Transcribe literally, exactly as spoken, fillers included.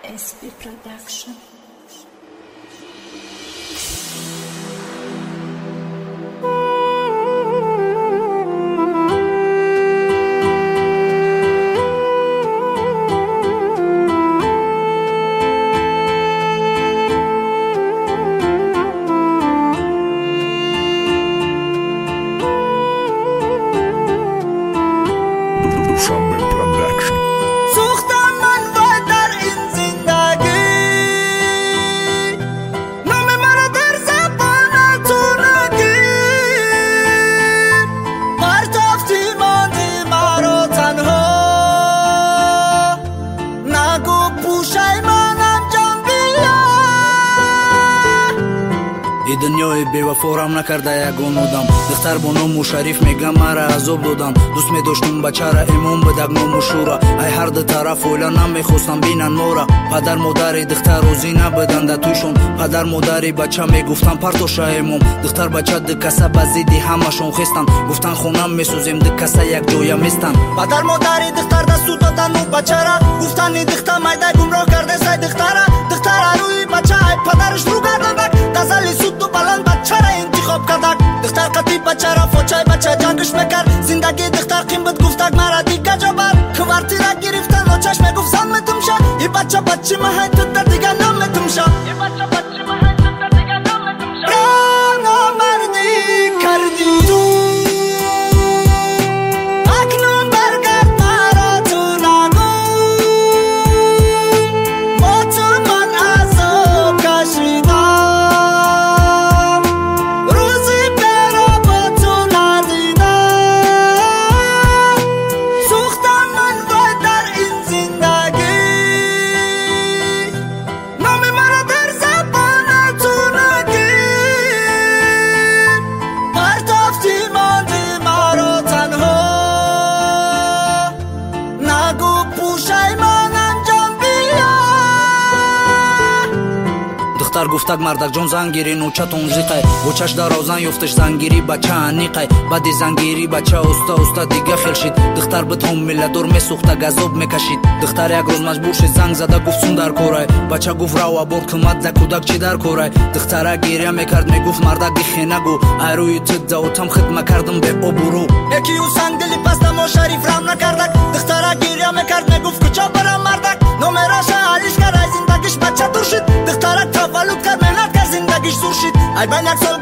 S B Production. دنیای بی‌وفارم نکرده یگان آدم دختر با نام و شریف میگم مرا عذاب دادن دوست می‌داشتم بچه را امام بدگ نام و شورا ای هر دو طرف اولا نمیخواستم بینن ما را پدر مادر دختر روزی نبودند توشون پدر مادر بچه میگفتن پرتوش امام دختر بچه دو کسه بزیدی همشون خستن گفتن خونم میسوزیم دو کسه یک جویا میستن پدر مادر دختر دستو دادن و بچه را گفتن این دختر میده گمراه کرده سای دختر دختر روی بچه پدرش رو گرداندک غزل سود و بلند بچه را انتخاب کردک دختر قطی بچه را فوچای بچه جنگش میکرد زندگی دختر قیمت گفتک مرا دیگه جبر کوارتی را گرفتن و چشم گفت زن میتمشه ای بچه بچه مهای تو در دیگه نام میتمشه ای بچه بچه مهای تو در دیگه نام میتمشه رانا مردی کردی تو اکنون برگرد مرا تو نگو با تو من عذاب کشیدم دختر گفتک مردک جان زنگیری نوچتون زیقه بوچش در آزن یفتش زنگیری بچه انیقه بعدی زنگیری بچه استا استا دیگه خیل شید دختر به تون ملدور میسوخته گذاب میکشید دختر یک روز مجبور شد زنگ زده گفت سون در کورای بچه گفت رو و برد کمت ده کودک چی در کورای دختر گریه میکرد میگفت مردک دیخی نگو ای روی تو دوتم خدمه کردم به ابرو یکی او سنگ دلی پس دم و شریف رام نکردک دختر گریه میکرد میگفت کجا برم مردک نومراش حالیش کرد زندگیش بچه دور شد دختر تولد کرد مهنت کرد زندگیش زور شد ای بین یک سال